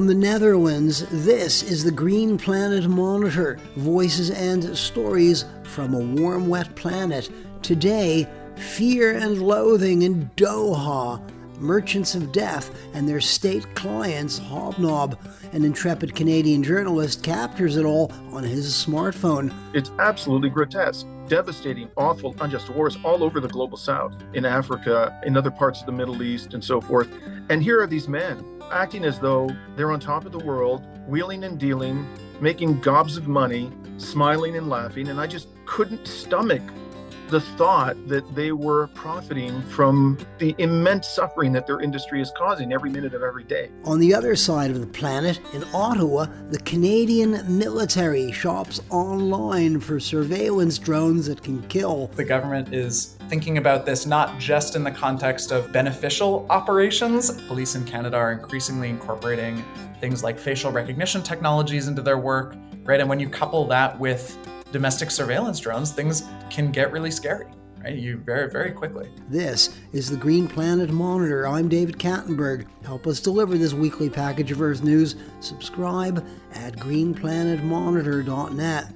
the Netherlands, this is the Green Planet Monitor. Voices and stories from a warm, wet planet. Today, fear and loathing in Doha. Merchants of death and their state clients hobnob. An intrepid Canadian journalist captures it all on his smartphone. It's absolutely grotesque. Devastating, awful, unjust wars all over the global south, in Africa, in other parts of the Middle East, and so forth. And here are these men acting as though they're on top of the world, wheeling and dealing, making gobs of money, smiling and laughing. And I just couldn't stomach the thought that they were profiting from the immense suffering that their industry is causing every minute of every day. On the other side of the planet, in Ottawa, the Canadian military shops online for surveillance drones that can kill. The government is thinking about this not just in the context of beneficial operations. Police in Canada are increasingly incorporating things like facial recognition technologies into their work, right? And when you couple that with domestic surveillance drones, things can get really scary, right? You very, very quickly. This is the Green Planet Monitor. I'm David Kattenberg. Help us deliver this weekly package of Earth news. Subscribe at greenplanetmonitor.net.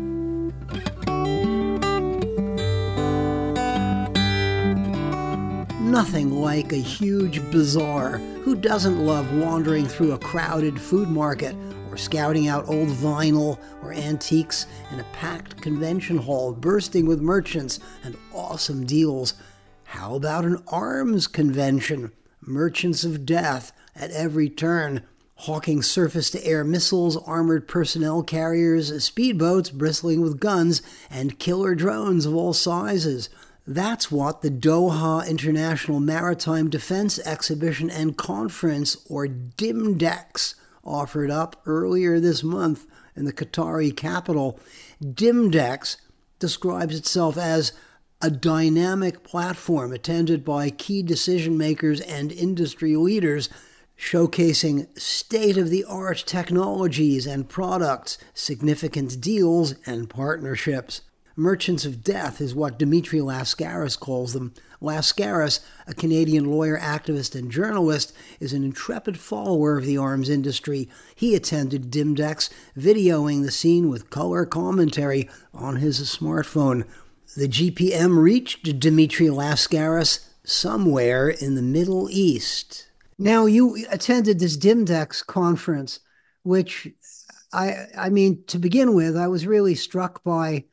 Nothing like a huge bazaar. Who doesn't love wandering through a crowded food market, or scouting out old vinyl or antiques in a packed convention hall bursting with merchants and awesome deals? How about an arms convention? Merchants of death at every turn, hawking surface-to-air missiles, armored personnel carriers, speedboats bristling with guns, and killer drones of all sizes. That's what the Doha International Maritime Defense Exhibition and Conference, or DIMDEX, offered up earlier this month in the Qatari capital. DIMDEX describes itself as a dynamic platform attended by key decision makers and industry leaders, showcasing state-of-the-art technologies and products, significant deals, and partnerships. Merchants of death is what Dimitri Lascaris calls them. Lascaris, a Canadian lawyer, activist, and journalist, is an intrepid follower of the arms industry. He attended DIMDEX, videoing the scene with color commentary on his smartphone. The GPM reached Dimitri Lascaris somewhere in the Middle East. Now, you attended this DIMDEX conference, which, I mean, to begin with, I was really struck by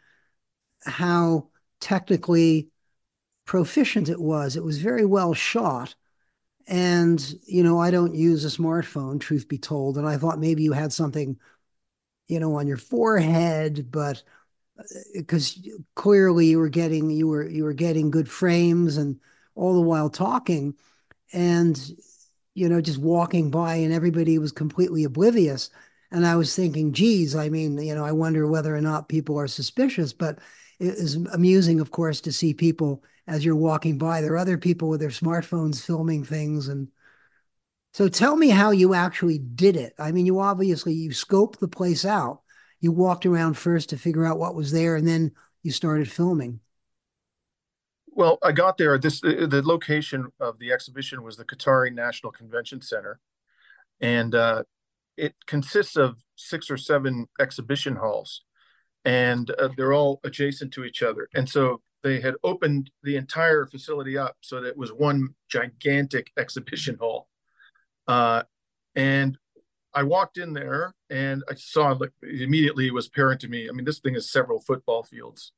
how technically proficient it was. It was very well shot. And, I don't use a smartphone, truth be told. And I thought maybe you had something, on your forehead, but because clearly you were getting good frames and all the while talking and, just walking by and everybody was completely oblivious. And I was thinking, geez, I mean, I wonder whether or not people are suspicious, but it is amusing, of course, to see people as you're walking by. There are other people with their smartphones filming things. And so tell me how you actually did it. I mean, you scoped the place out. You walked around first to figure out what was there, and then you started filming. Well, I got there. The location of the exhibition was the Qatari National Convention Center. And it consists of 6 or 7 exhibition halls. And they're all adjacent to each other. And so they had opened the entire facility up so that it was one gigantic exhibition hall. And I walked in there and I saw, like, immediately it was apparent to me. I mean, this thing is several football fields.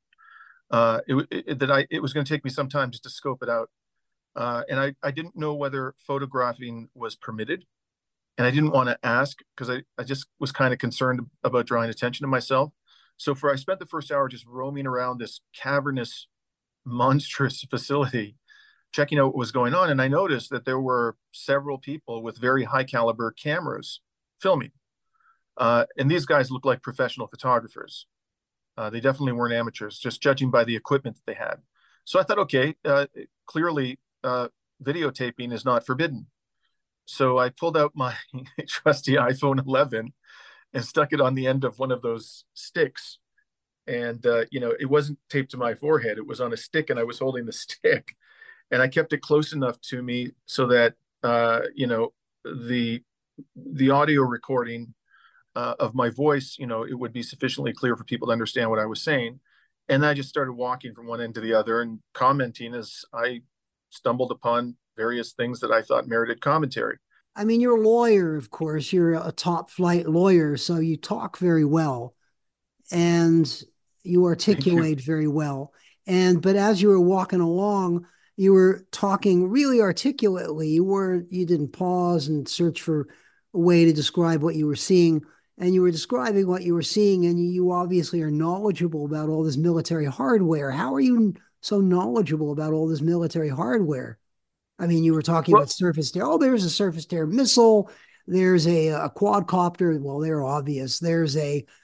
It was going to take me some time just to scope it out. And I didn't know whether photographing was permitted. And I didn't want to ask because I just was kind of concerned about drawing attention to myself. So I spent the first hour just roaming around this cavernous, monstrous facility, checking out what was going on. And I noticed that there were several people with very high caliber cameras filming. And these guys looked like professional photographers. They definitely weren't amateurs, just judging by the equipment that they had. So I thought, okay, clearly videotaping is not forbidden. So I pulled out my trusty iPhone 11 and stuck it on the end of one of those sticks. And, it wasn't taped to my forehead. It was on a stick and I was holding the stick. And I kept it close enough to me so that, the the audio recording of my voice, it would be sufficiently clear for people to understand what I was saying. And I just started walking from one end to the other and commenting as I stumbled upon various things that I thought merited commentary. I mean, you're a lawyer, of course. You're a top flight lawyer, so you talk very well and you Thank you. articulate very well. But as you were walking along, you were talking really articulately. You didn't pause and search for a way to describe what you were seeing. And you were describing what you were seeing, and you obviously are knowledgeable about all this military hardware. How are you so knowledgeable about all this military hardware? I mean, you were talking Well, about surface to air. Oh, there's a surface to air missile. There's a quadcopter. Well, they're obvious. There's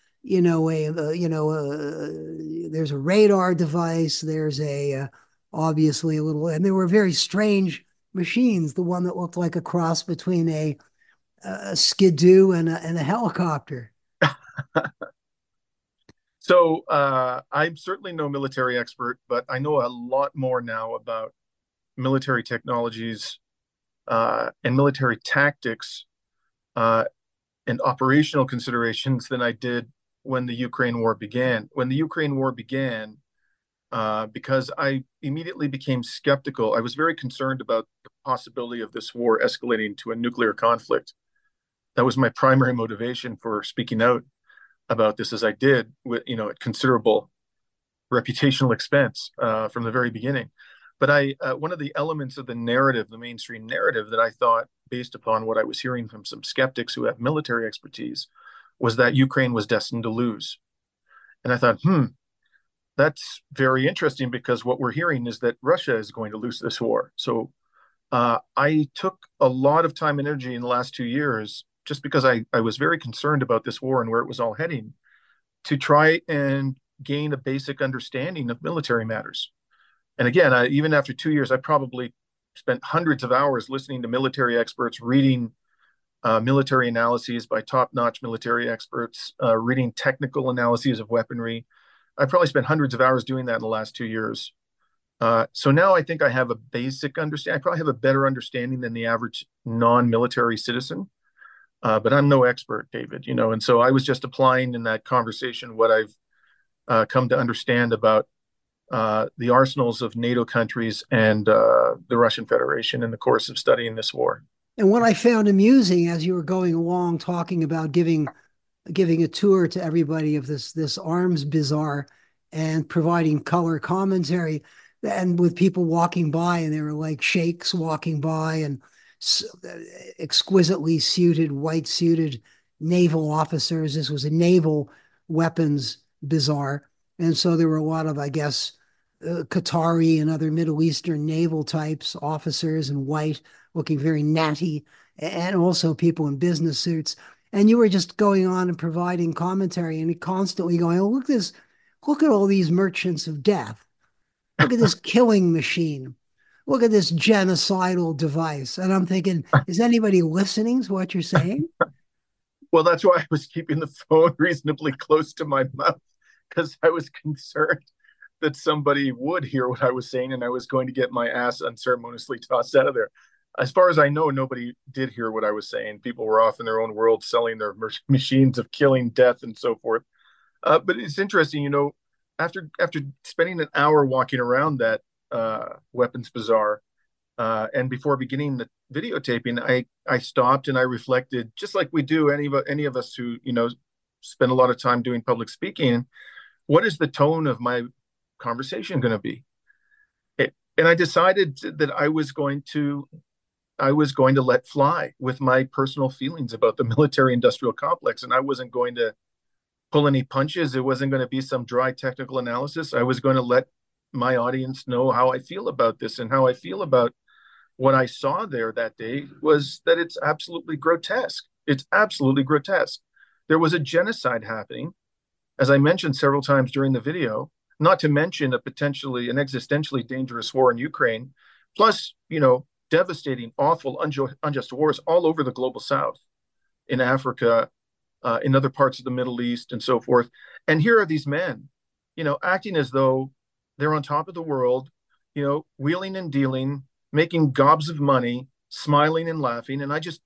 there's a radar device. There's obviously a little, and there were very strange machines. The one that looked like a cross between a skidoo and a helicopter. so I'm certainly no military expert, but I know a lot more now about military technologies and military tactics uh, and operational considerations than I did when the Ukraine war began. When the Ukraine war began, because I immediately became skeptical, I was very concerned about the possibility of this war escalating to a nuclear conflict. That was my primary motivation for speaking out about this, as I did, with at considerable reputational expense from the very beginning. But one of the elements of the narrative, the mainstream narrative, that I thought, based upon what I was hearing from some skeptics who have military expertise, was that Ukraine was destined to lose. And I thought, that's very interesting, because what we're hearing is that Russia is going to lose this war. So I took a lot of time and energy in the last 2 years, just because I was very concerned about this war and where it was all heading, to try and gain a basic understanding of military matters. And again, even after 2 years, I probably spent hundreds of hours listening to military experts, reading military analyses by top-notch military experts, reading technical analyses of weaponry. I probably spent hundreds of hours doing that in the last 2 years. So now I think I have a basic understanding. I probably have a better understanding than the average non-military citizen. But I'm no expert, David, and so I was just applying in that conversation what I've come to understand about the arsenals of NATO countries and the Russian Federation in the course of studying this war. And what I found amusing as you were going along talking about giving a tour to everybody of this arms bazaar and providing color commentary, and with people walking by, and they were like sheikhs walking by, and exquisitely suited, white suited naval officers. This was a naval weapons bazaar. And so there were a lot of, I guess, Qatari and other Middle Eastern naval types, officers in white, looking very natty, and also people in business suits. And you were just going on and providing commentary and constantly going, oh, look at all these merchants of death. Look at this killing machine. Look at this genocidal device. And I'm thinking, is anybody listening to what you're saying? Well, that's why I was keeping the phone reasonably close to my mouth, because I was concerned that somebody would hear what I was saying and I was going to get my ass unceremoniously tossed out of there. As far as I know, nobody did hear what I was saying. People were off in their own world selling their machines of killing, death, and so forth. But it's interesting, after spending an hour walking around that weapons bazaar, and before beginning the videotaping, I stopped and I reflected, just like we do, any of us who spend a lot of time doing public speaking. What is the tone of my conversation going to be? And I decided that I was going to let fly with my personal feelings about the military industrial complex, and I wasn't going to pull any punches. It wasn't going to be some dry technical analysis. I was going to let my audience know how I feel about this, and how I feel about what I saw there that day was that it's absolutely grotesque. It's absolutely grotesque. There was a genocide happening, as I mentioned several times during the video, not to mention an existentially dangerous war in Ukraine, plus, devastating, awful, unjust wars all over the global South, in Africa, in other parts of the Middle East, and so forth. And here are these men, acting as though they're on top of the world, wheeling and dealing, making gobs of money, smiling and laughing. And I just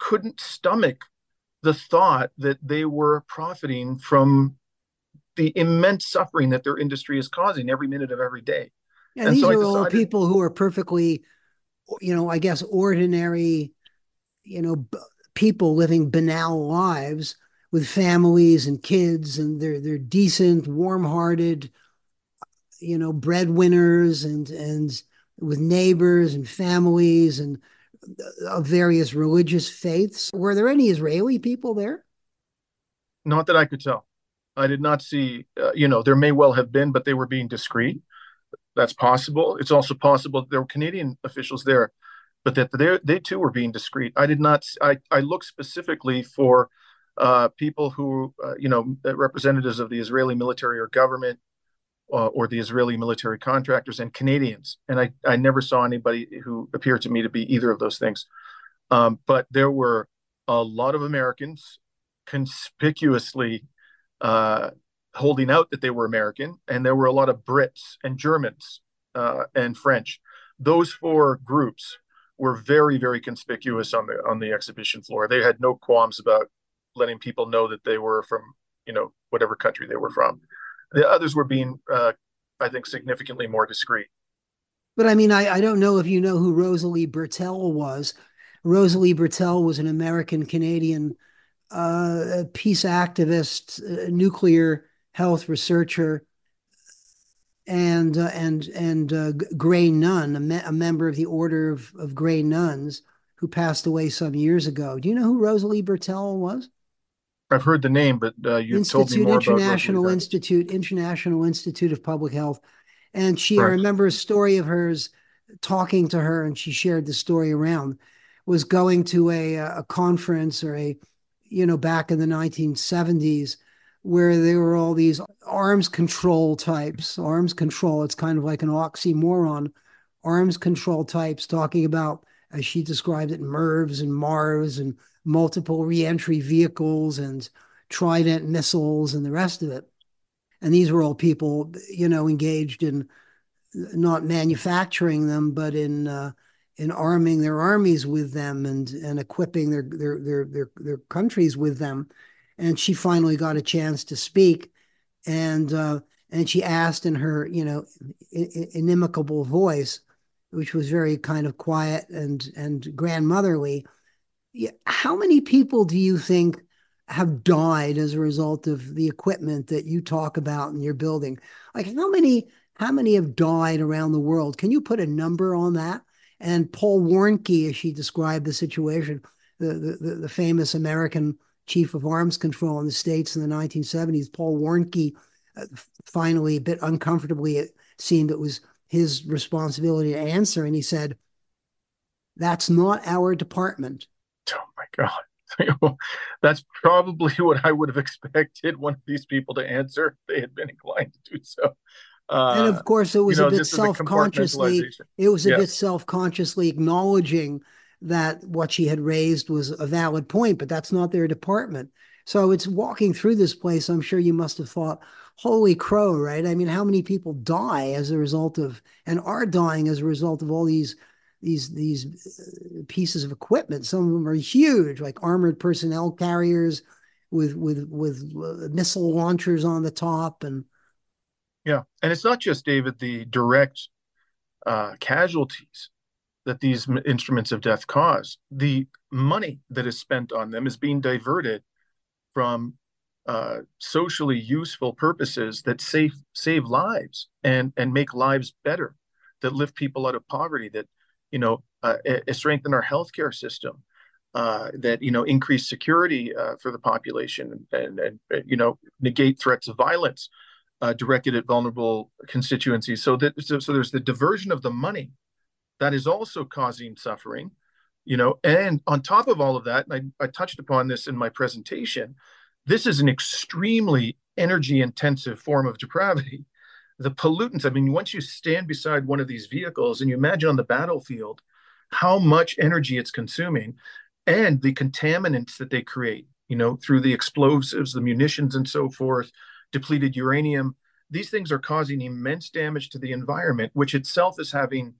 couldn't stomach the thought that they were profiting from the immense suffering that their industry is causing every minute of every day. Yeah, And these so I are all decided, people who are perfectly, I guess, ordinary, you know, people living banal lives with families and kids, and they're decent, warm-hearted, breadwinners, and with neighbors and families and of various religious faiths. Were there any Israeli people there? not that I could tell. I did not see, there may well have been, but they were being discreet. That's possible. It's also possible that there were Canadian officials there, but that they too were being discreet. I did not. I looked specifically for people who, representatives of the Israeli military or government, or the Israeli military contractors, and Canadians. And I never saw anybody who appeared to me to be either of those things. But there were a lot of Americans conspicuously holding out that they were American, and there were a lot of Brits and Germans and French. Those four groups were very, very conspicuous on the exhibition floor. They had no qualms about letting people know that they were from, whatever country they were from. The others were being, I think, significantly more discreet. But I mean, I don't know if you know who Rosalie Bertell was. Rosalie Bertell was an American Canadian peace activist, nuclear health researcher, and Grey Nun, a member of the Order of Grey Nuns, who passed away some years ago. Do you know who Rosalie Bertell was? I've heard the name, but you've told me more about Rosalie than International Institute of Public Health. And I correct. remember a story of hers talking to her, and she shared the story around, was going to a conference or back in the 1970s, where there were all these arms control types. Arms control, it's kind of like an oxymoron. Arms control types talking about, as she described it, MIRVs and MARVs and multiple reentry vehicles and Trident missiles and the rest of it. And these were all people, engaged in not manufacturing them, but in arming their armies with them and equipping their countries with them. And she finally got a chance to speak, and she asked in her inimicable voice, which was very kind of quiet and grandmotherly, how many people do you think have died as a result of the equipment that you talk about in your building? Like how many have died around the world? Can you put a number on that? And Paul Warnke, as she described the situation, the famous American chief of arms control in the States in the 1970s, Paul Warnke, finally, a bit uncomfortably, it seemed it was his responsibility to answer. And he said, "That's not our department." Oh my God. That's probably what I would have expected one of these people to answer if they had been inclined to do so. And of course, it was a bit This is a self-consciously, compartmentalization. it was a bit Yes. self-consciously acknowledging that what she had raised was a valid point, but that's not their department. So it's walking through this place, I'm sure you must have thought, holy crow, right? I mean, how many people die as a result of, and are dying as a result of all these pieces of equipment? Some of them are huge, like armored personnel carriers with missile launchers on the top. And Yeah. And it's not just, David, the direct casualties that these instruments of death cause. The money that is spent on them is being diverted from socially useful purposes that save lives and make lives better, that lift people out of poverty, that strengthen our healthcare system, that increase security for the population, and negate threats of violence directed at vulnerable constituencies. So there's the diversion of the money that is also causing suffering, and on top of all of that, and I touched upon this in my presentation, this is an extremely energy intensive form of depravity. The pollutants, I mean, once you stand beside one of these vehicles and you imagine on the battlefield how much energy it's consuming, and the contaminants that they create, through the explosives, the munitions, and so forth, depleted uranium, these things are causing immense damage to the environment, which itself is having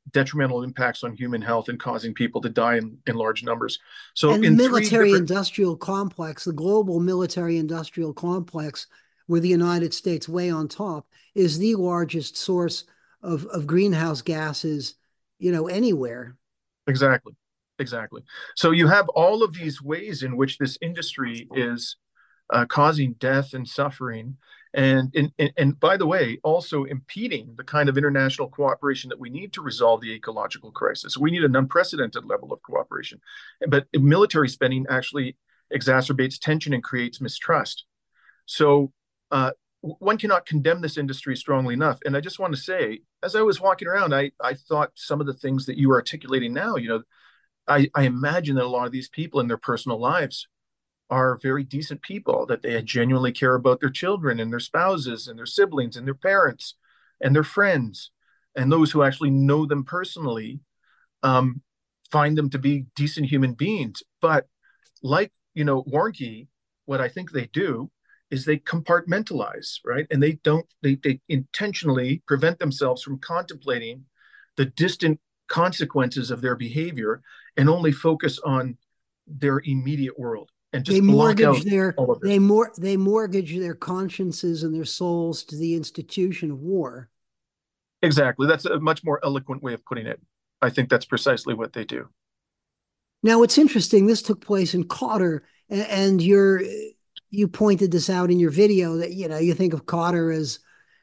detrimental impacts on human health and causing people to die in large numbers. So And the in three military different, industrial complex, the global military industrial complex, with the United States way on top, is the largest source of greenhouse gases, anywhere. exactly, exactly. So you have all of these ways in which this industry is causing death and suffering, and by the way, also impeding the kind of international cooperation that we need to resolve the ecological crisis. We need an unprecedented level of cooperation, but military spending actually exacerbates tension and creates mistrust. So one cannot condemn this industry strongly enough. And I just want to say, as I was walking around, I thought some of the things that you are articulating now, I imagine that a lot of these people in their personal lives are very decent people, that they genuinely care about their children and their spouses and their siblings and their parents and their friends, and those who actually know them personally um, find them to be decent human beings. But like, Warnke, what I think they do is they compartmentalize, right? And they intentionally prevent themselves from contemplating the distant consequences of their behavior and only focus on their immediate world and They just block mortgage out their all of this. they mortgage their consciences and their souls to the institution of war. Exactly. That's a much more eloquent way of putting it. I think that's precisely what they do. Now, it's interesting. This took place in Qatar, and you pointed this out in your video that you think of Qatar as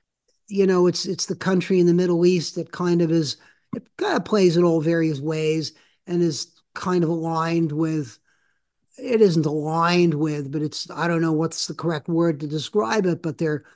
it's the country in the Middle East that it kind of plays in all various ways and is kind of aligned with. It isn't aligned with, but it's I don't know what's the correct word to describe it, but they're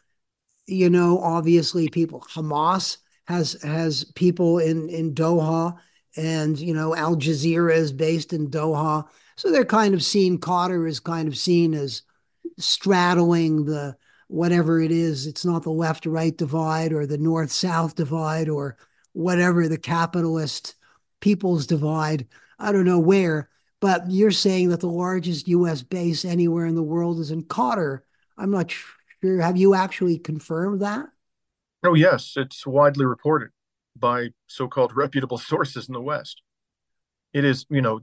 obviously people. Hamas has people in Doha, and Al Jazeera is based in Doha, so they're kind of seen. Qatar is kind of seen as straddling the whatever it is. It's not the left right divide or the north south divide or whatever the capitalist people's divide. I don't know where, but you're saying that the largest U.S. base anywhere in the world is in Qatar. I'm not sure. Have you actually confirmed that? Oh, yes, it's widely reported by so-called reputable sources in the West. It is,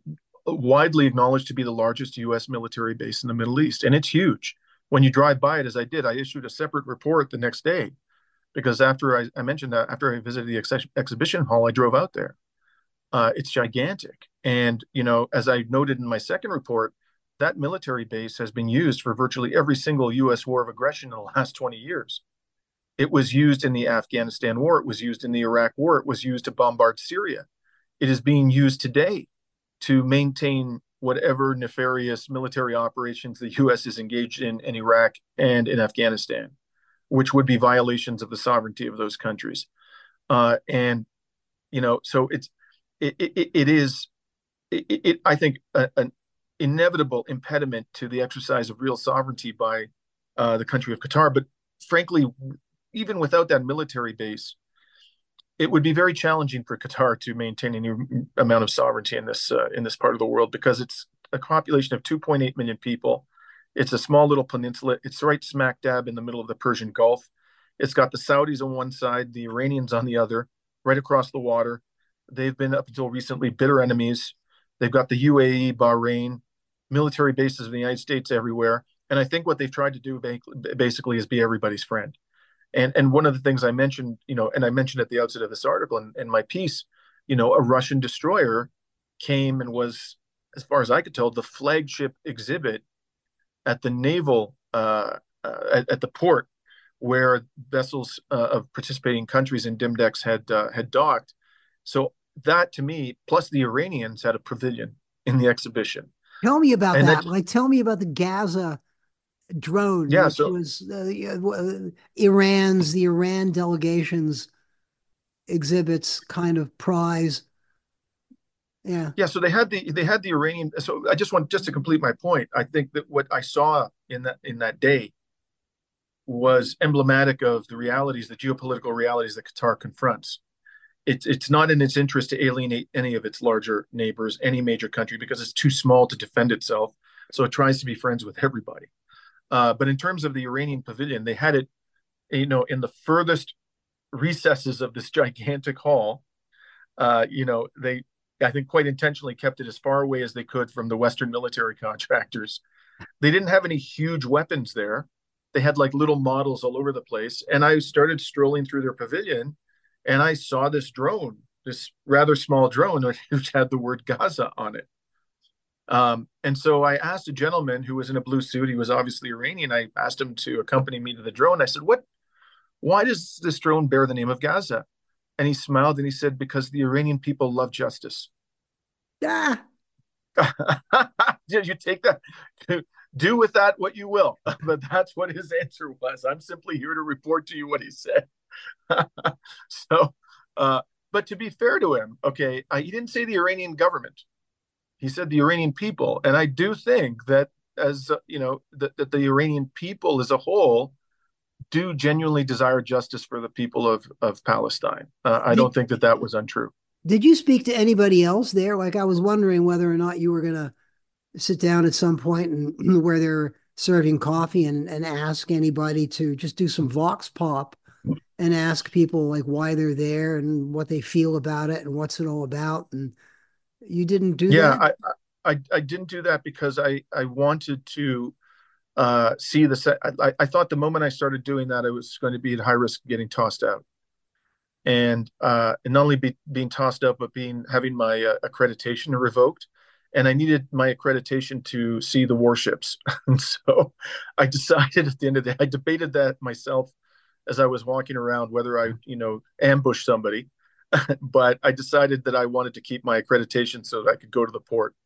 widely acknowledged to be the largest U.S. military base in the Middle East, and it's huge. When you drive by it, as I did, I issued a separate report the next day because after I mentioned that after I visited the exhibition hall, I drove out there. It's gigantic, and as I noted in my second report, that military base has been used for virtually every single U.S. war of aggression in the last 20 years. It was used in the Afghanistan war. It was used in the Iraq war. It was used to bombard Syria. It is being used today to maintain whatever nefarious military operations the U.S. is engaged in Iraq and in Afghanistan, which would be violations of the sovereignty of those countries. And so it is I think an inevitable impediment to the exercise of real sovereignty by the country of Qatar. But frankly, even without that military base, it would be very challenging for Qatar to maintain any amount of sovereignty in this part of the world because it's a population of 2.8 million people. It's a small little peninsula. It's right smack dab in the middle of the Persian Gulf. It's got the Saudis on one side, the Iranians on the other, right across the water. They've been up until recently bitter enemies. They've got the UAE, Bahrain, military bases of the United States everywhere. And I think what they've tried to do basically is be everybody's friend. And one of the things I mentioned, and I mentioned at the outset of this article and my piece, a Russian destroyer came and was, as far as I could tell, the flagship exhibit at the naval at the port where vessels of participating countries in Dimdex had docked. So that to me, plus the Iranians had a pavilion in the exhibition. Tell me about And that. that, Like, tell me about the Gaza drone, yeah, which so was the Iran delegation's exhibits kind of prize. Yeah. yeah, so they had the Iranian. So I just to complete my point. I think that what I saw in that day was emblematic of the realities, the geopolitical realities that Qatar confronts. It's not in its interest to alienate any of its larger neighbors, any major country, because it's too small to defend itself. So it tries to be friends with everybody. But in terms of the Iranian pavilion, they had it, in the furthest recesses of this gigantic hall. They, I think, quite intentionally kept it as far away as they could from the Western military contractors. They didn't have any huge weapons there. They had like little models all over the place. And I started strolling through their pavilion, and I saw this drone, this rather small drone, which had the word Gaza on it. And so I asked a gentleman who was in a blue suit. He was obviously Iranian. I asked him to accompany me to the drone. I said, why does this drone bear the name of Gaza? And he smiled and he said, because the Iranian people love justice. Ah, Did you take that? Do with that what you will. But that's what his answer was. I'm simply here to report to you what he said. So, but to be fair to him, okay, he didn't say the Iranian government. He said the Iranian people. And I do think that, as that the Iranian people as a whole do genuinely desire justice for the people of Palestine. I don't think that was untrue. Did you speak to anybody else there? Like, I was wondering whether or not you were going to sit down at some point and where they're serving coffee and ask anybody to just do some vox pop and ask people like why they're there and what they feel about it and what's it all about. And you didn't do that? I didn't do that because I wanted to see the set. I thought the moment I started doing that, I was going to be at high risk of getting tossed out. And not only being tossed out, but having my accreditation revoked. And I needed my accreditation to see the warships. And so I decided at the end of the day, I debated that myself as I was walking around, whether I, ambush somebody. But I decided that I wanted to keep my accreditation so that I could go to the port.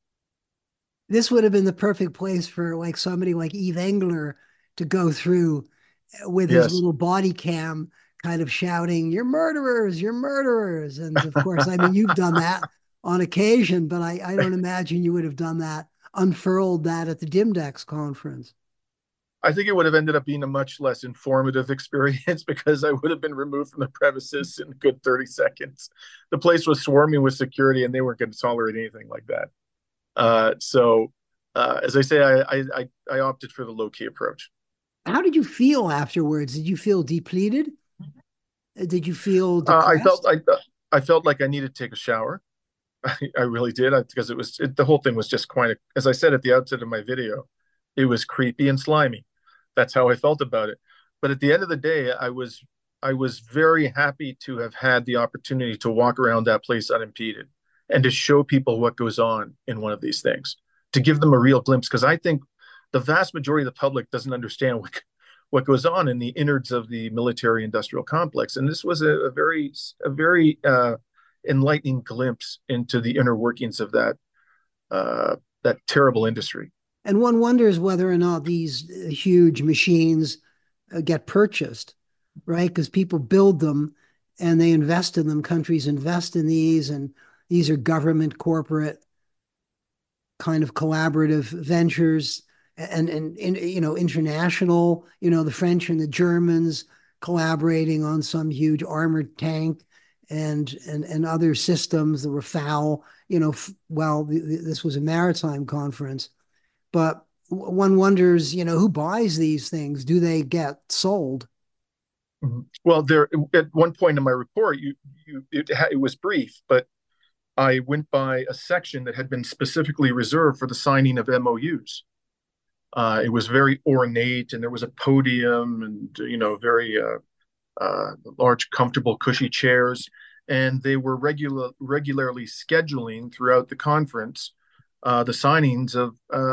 This would have been the perfect place for like somebody like Eve Engler to go through with his little body cam kind of shouting, "You're murderers, you're murderers." And of course, I mean, you've done that on occasion, but I don't imagine you would have done that, unfurled that at the Dimdex conference. I think it would have ended up being a much less informative experience because I would have been removed from the premises in a good 30 seconds. The place was swarming with security and they weren't going to tolerate anything like that. So as I say, I opted for the low-key approach. How did you feel afterwards? Did you feel depleted? Did you feel depressed? I felt like I needed to take a shower. I really did, because the whole thing was just quite, as I said at the outset of my video, it was creepy and slimy. That's how I felt about it. But at the end of the day, I was very happy to have had the opportunity to walk around that place unimpeded and to show people what goes on in one of these things, to give them a real glimpse. Because I think the vast majority of the public doesn't understand what goes on in the innards of the military industrial complex. And this was a very enlightening glimpse into the inner workings of that terrible industry. And one wonders whether or not these huge machines get purchased, right? Because people build them and they invest in them. Countries invest in these, and these are government, corporate, kind of collaborative ventures, and international. The French and the Germans collaborating on some huge armored tank and other systems, the Rafale. This was a maritime conference. But one wonders, who buys these things? Do they get sold? Well, at one point in my report, it was brief, but I went by a section that had been specifically reserved for the signing of MOUs. It was very ornate, and there was a podium and very large, comfortable, cushy chairs, and they were regularly scheduling throughout the conference the signings of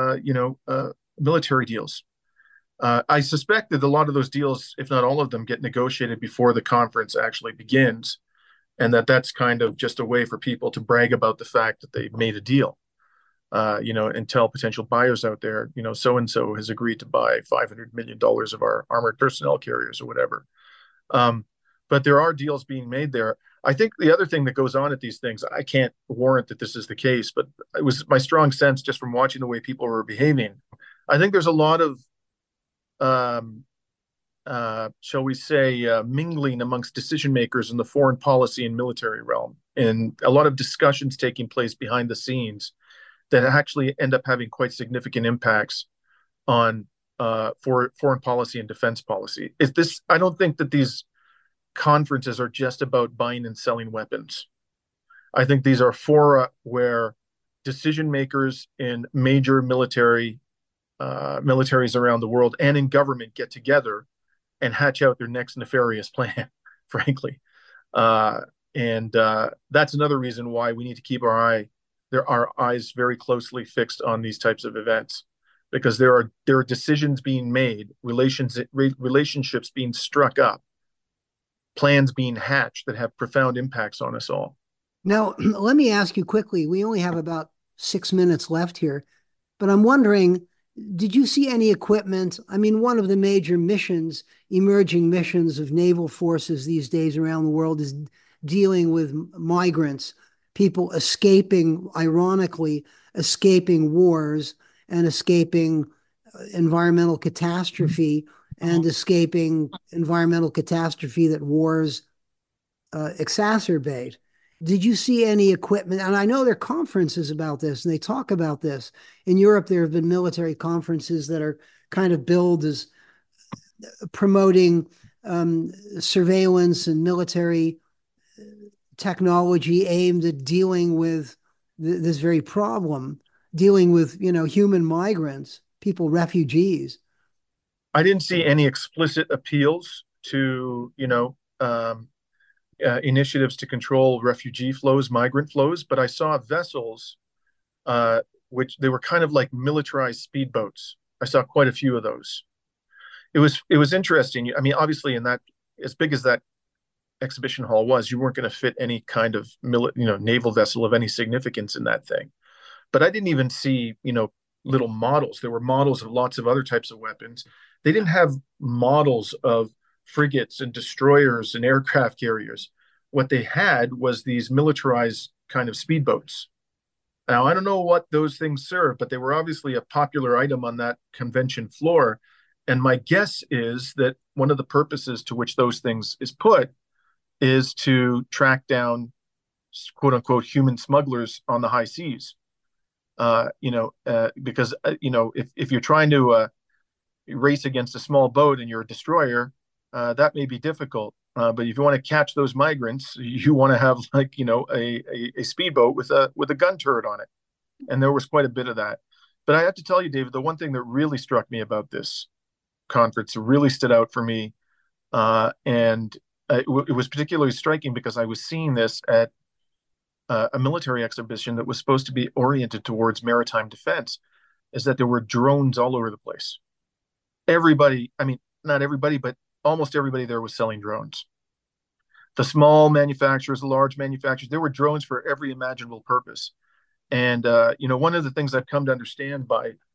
military deals. I suspect that a lot of those deals, if not all of them, get negotiated before the conference actually begins, and that's kind of just a way for people to brag about the fact that they made a deal, and tell potential buyers out there, so and so has agreed to buy $500 million of our armored personnel carriers or whatever. But there are deals being made there. I think the other thing that goes on at these things, I can't warrant that this is the case, but it was my strong sense just from watching the way people were behaving. I think there's a lot of, shall we say, mingling amongst decision makers in the foreign policy and military realm, and a lot of discussions taking place behind the scenes that actually end up having quite significant impacts on foreign policy and defense policy. I don't think that these conferences are just about buying and selling weapons. I think these are fora where decision makers in major militaries around the world and in government get together and hatch out their next nefarious plan, frankly. Uh, and that's another reason why we need to keep our eyes very closely fixed on these types of events, because there are decisions being made, relationships being struck up, plans being hatched that have profound impacts on us all. Now, let me ask you quickly. We only have about 6 minutes left here, but I'm wondering, did you see any equipment? I mean, one of the major missions, emerging missions of naval forces these days around the world is dealing with migrants, people escaping, ironically, escaping wars and escaping environmental catastrophe and escaping environmental catastrophe that wars exacerbate. Did you see any equipment? And I know there are conferences about this and they talk about this. In Europe, there have been military conferences that are kind of billed as promoting surveillance and military technology aimed at dealing with this very problem, dealing with, human migrants, people, refugees. I didn't see any explicit appeals to, initiatives to control refugee flows, migrant flows, but I saw vessels, which they were kind of like militarized speedboats. I saw quite a few of those. It was interesting. I mean, obviously, in that, as big as that exhibition hall was, you weren't going to fit any kind of naval vessel of any significance in that thing. But I didn't even see little models. There were models of lots of other types of weapons. They didn't have models of frigates and destroyers and aircraft carriers. What they had was these militarized kind of speedboats. Now, I don't know what those things serve, but they were obviously a popular item on that convention floor. And my guess is that one of the purposes to which those things is put is to track down quote unquote human smugglers on the high seas. Because if you're trying to race against a small boat and you're a destroyer, that may be difficult. But if you want to catch those migrants, you want to have a speedboat with a gun turret on it, and there was quite a bit of that. But I have to tell you, David, the one thing that really struck me about this conference really stood out for me, and it was particularly striking because I was seeing this at a military exhibition that was supposed to be oriented towards maritime defense, is that there were drones all over the place. Everybody, I mean, not everybody, but almost everybody there was selling drones. The small manufacturers, the large manufacturers, there were drones for every imaginable purpose. And one of the things I've come to understand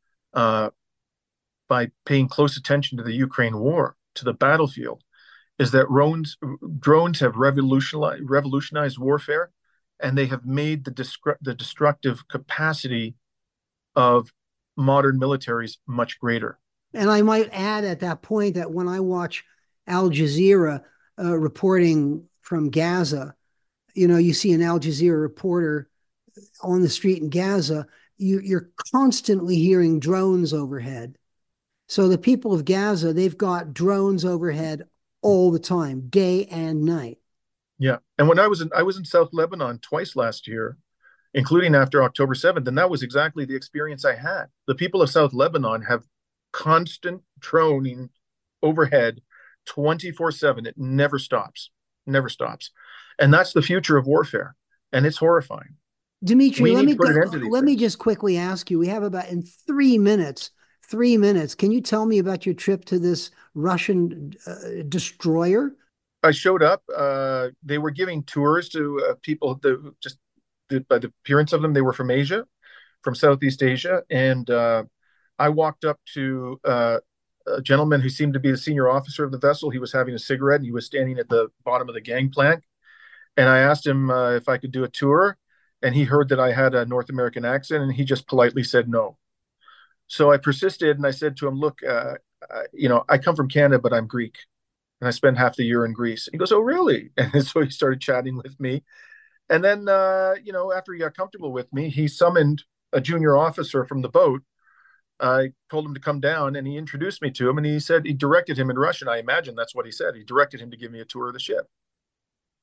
by paying close attention to the Ukraine war, to the battlefield, is that drones have revolutionized warfare, and they have made the destructive capacity of modern militaries much greater. And I might add at that point that when I watch Al Jazeera reporting from Gaza, you see an Al Jazeera reporter on the street in Gaza, you're constantly hearing drones overhead. So the people of Gaza, they've got drones overhead all the time, day and night. Yeah. And when I was in South Lebanon twice last year, including after October 7th, and that was exactly the experience I had. The people of South Lebanon have constant droning overhead 24/7. It never stops. Never stops. And that's the future of warfare. And it's horrifying. Dimitri, let me just quickly ask you. We have about in 3 minutes. 3 minutes. Can you tell me about your trip to this Russian destroyer? I showed up. They were giving tours to people by the appearance of them, they were from Asia, from Southeast Asia. And I walked up to a gentleman who seemed to be the senior officer of the vessel. He was having a cigarette and he was standing at the bottom of the gangplank. And I asked him if I could do a tour. And he heard that I had a North American accent and he just politely said no. So I persisted and I said to him, look, I come from Canada, but I'm Greek. And I spent half the year in Greece. He goes, oh, really? And so he started chatting with me. And then, after he got comfortable with me, he summoned a junior officer from the boat. I told him to come down and he introduced me to him. And he said he directed him in Russian. I imagine that's what he said. He directed him to give me a tour of the ship.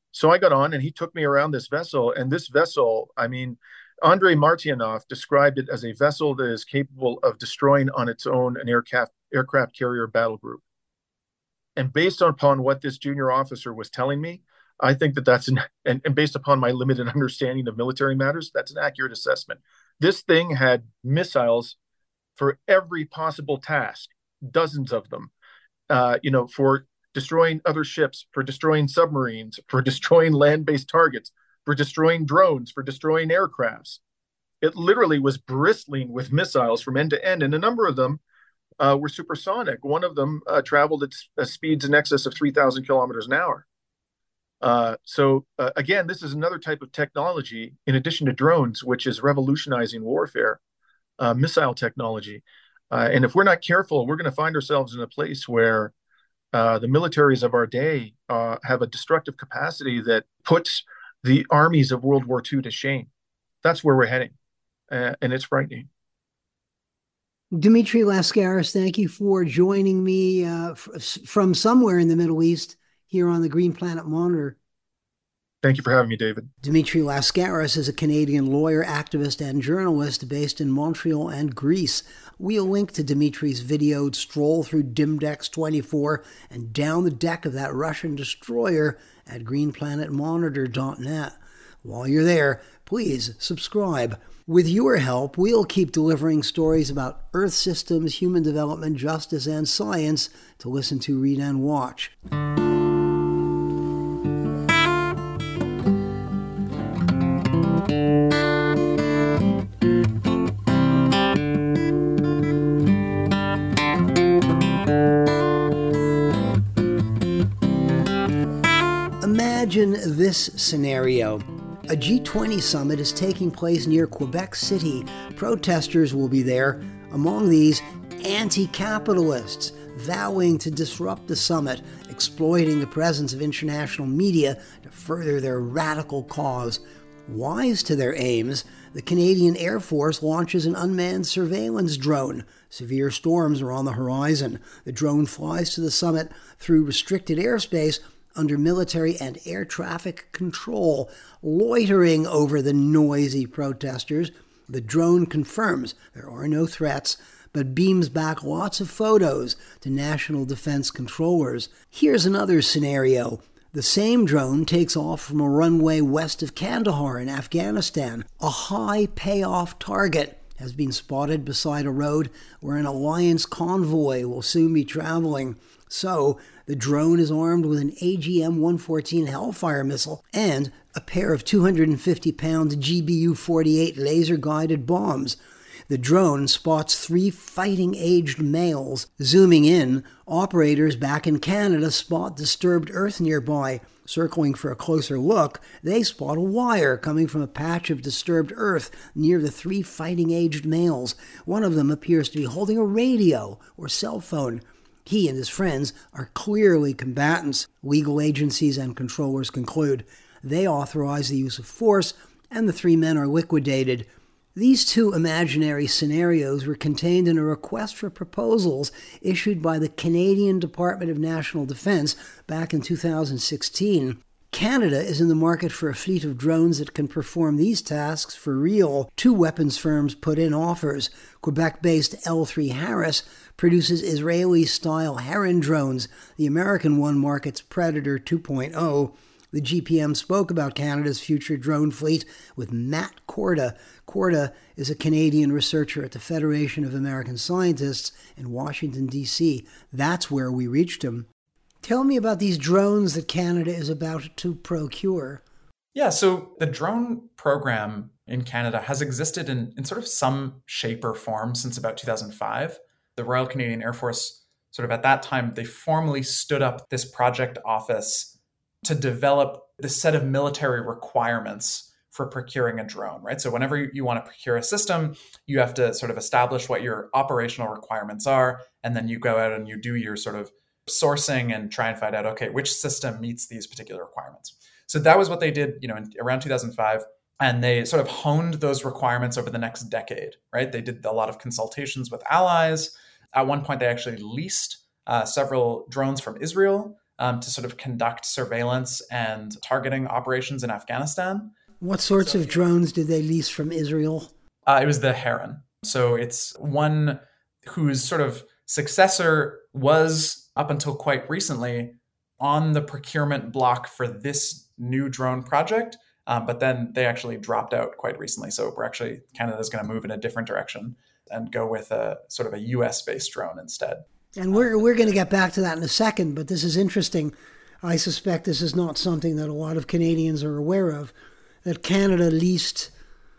So I got on and he took me around this vessel. And this vessel, I mean, Andrei Martyanov described it as a vessel that is capable of destroying on its own an aircraft carrier battle group. And based upon what this junior officer was telling me, I think that and based upon my limited understanding of military matters, that's an accurate assessment. This thing had missiles for every possible task, dozens of them, for destroying other ships, for destroying submarines, for destroying land-based targets, for destroying drones, for destroying aircrafts. It literally was bristling with missiles from end to end, and a number of them were supersonic. One of them traveled at speeds in excess of 3,000 kilometers an hour. Again, this is another type of technology, in addition to drones, which is revolutionizing warfare, missile technology. And if we're not careful, we're going to find ourselves in a place where the militaries of our day have a destructive capacity that puts the armies of World War II to shame. That's where we're heading, and it's frightening. Dmitry Lascaris, thank you for joining me from somewhere in the Middle East here on the Green Planet Monitor. Thank you for having me, David. Dmitry Lascaris is a Canadian lawyer, activist, and journalist based in Montreal and Greece. We'll link to Dmitry's videoed stroll through Dimdex 24 and down the deck of that Russian destroyer at greenplanetmonitor.net. While you're there, please subscribe. With your help, we'll keep delivering stories about Earth systems, human development, justice, and science to listen to, read, and watch. Imagine this scenario. A G20 summit is taking place near Quebec City. Protesters will be there. Among these, anti-capitalists vowing to disrupt the summit, exploiting the presence of international media to further their radical cause. Wise to their aims, the Canadian Air Force launches an unmanned surveillance drone. Severe storms are on the horizon. The drone flies to the summit through restricted airspace under military and air traffic control, loitering over the noisy protesters. The drone confirms there are no threats, but beams back lots of photos to national defense controllers. Here's another scenario. The same drone takes off from a runway west of Kandahar in Afghanistan. A high payoff target has been spotted beside a road where an alliance convoy will soon be traveling. So, the drone is armed with an AGM-114 Hellfire missile and a pair of 250-pound GBU-48 laser-guided bombs. The drone spots 3 fighting-aged males. Zooming in, operators back in Canada spot disturbed Earth nearby. Circling for a closer look, they spot a wire coming from a patch of disturbed Earth near the 3 fighting-aged males. One of them appears to be holding a radio or cell phone. He and his friends are clearly combatants. Legal agencies and controllers conclude. They authorize the use of force, and the 3 men are liquidated. These 2 imaginary scenarios were contained in a request for proposals issued by the Canadian Department of National Defense back in 2016. Canada is in the market for a fleet of drones that can perform these tasks for real. 2 weapons firms put in offers. Quebec-based L3 Harris produces Israeli-style Heron drones. The American one markets Predator 2.0. The GPM spoke about Canada's future drone fleet with Matt Korda. Korda is a Canadian researcher at the Federation of American Scientists in Washington, D.C. That's where we reached him. Tell me about these drones that Canada is about to procure. Yeah, so the drone program in Canada has existed in sort of some shape or form since about 2005. The Royal Canadian Air Force, sort of at that time, they formally stood up this project office to develop this set of military requirements for procuring a drone, right? So whenever you want to procure a system, you have to sort of establish what your operational requirements are, and then you go out and you do your sort of sourcing and try and find out, okay, which system meets these particular requirements. So that was what they did, in around 2005. And they sort of honed those requirements over the next decade, right? They did a lot of consultations with allies. At one point, they actually leased several drones from Israel to sort of conduct surveillance and targeting operations in Afghanistan. What sorts of drones did they lease from Israel? It was the Heron. So it's one whose sort of successor was, up until quite recently, on the procurement block for this new drone project. But then they actually dropped out quite recently. So Canada's going to move in a different direction and go with a sort of a US-based drone instead. And we're going to get back to that in a second, but this is interesting. I suspect this is not something that a lot of Canadians are aware of, that Canada leased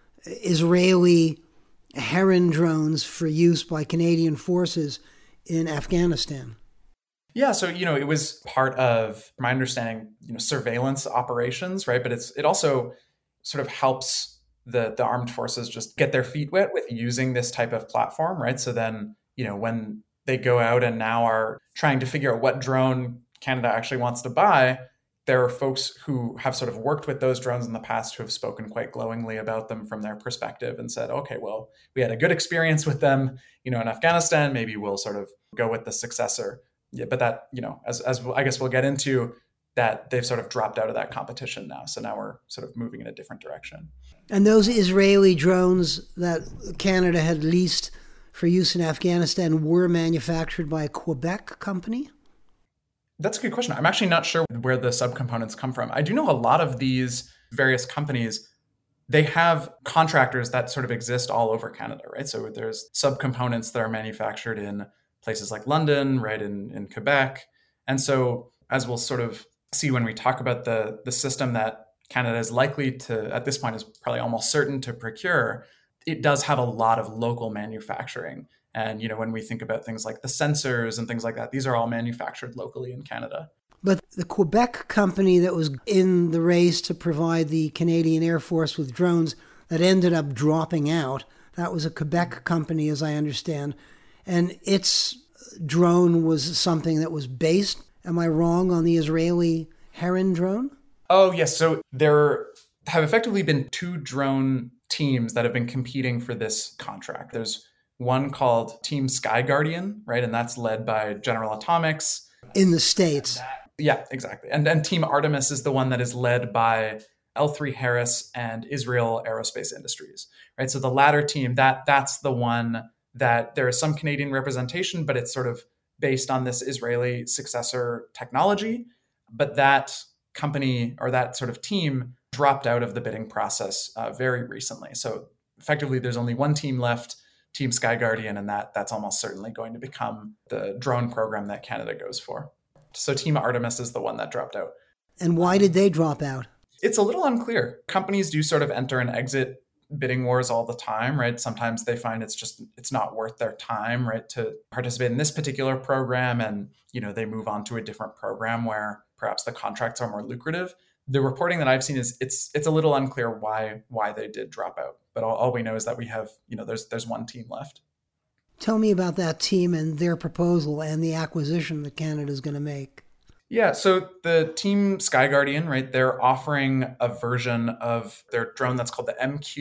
Israeli Heron drones for use by Canadian forces in Afghanistan. Yeah, so, it was part of, my understanding, surveillance operations, right? But it also sort of helps the armed forces just get their feet wet with using this type of platform, right? So then, when they go out and now are trying to figure out what drone Canada actually wants to buy, there are folks who have sort of worked with those drones in the past who have spoken quite glowingly about them from their perspective and said, okay, well, we had a good experience with them, in Afghanistan, maybe we'll sort of go with the successor. Yeah, but that, as I guess we'll get into, that they've sort of dropped out of that competition now. So now we're sort of moving in a different direction. And those Israeli drones that Canada had leased for use in Afghanistan were manufactured by a Quebec company? That's a good question. I'm actually not sure where the subcomponents come from. I do know a lot of these various companies, they have contractors that sort of exist all over Canada, right? So there's subcomponents that are manufactured in places like London, right, in Quebec. And so as we'll sort of see when we talk about the system that Canada is likely to, at this point, is probably almost certain to procure, it does have a lot of local manufacturing. And, when we think about things like the sensors and things like that, these are all manufactured locally in Canada. But the Quebec company that was in the race to provide the Canadian Air Force with drones that ended up dropping out, that was a Quebec company, as I understand. And its drone was something that was based, am I wrong, on the Israeli Heron drone? Oh, yes. So there have effectively been two drone teams that have been competing for this contract. There's one called Team Sky Guardian, right? And that's led by General Atomics. In the States. Yeah, exactly. And then Team Artemis is the one that is led by L3Harris and Israel Aerospace Industries, right? So the latter team, that's the one that there is some Canadian representation, but it's sort of based on this Israeli successor technology. But that company or that sort of team dropped out of the bidding process very recently. So effectively, there's only one team left, Team Sky Guardian, and that's almost certainly going to become the drone program that Canada goes for. So Team Artemis is the one that dropped out. And why did they drop out? It's a little unclear. Companies do sort of enter and exit bidding wars all the time, right? Sometimes they find it's not worth their time, right, to participate in this particular program, and they move on to a different program where perhaps the contracts are more lucrative. The reporting that I've seen is it's a little unclear why they did drop out. But all we know is that we have, there's one team left. Tell me about that team and their proposal and the acquisition that Canada is going to make. Yeah, so the Team Sky Guardian, right, they're offering a version of their drone that's called the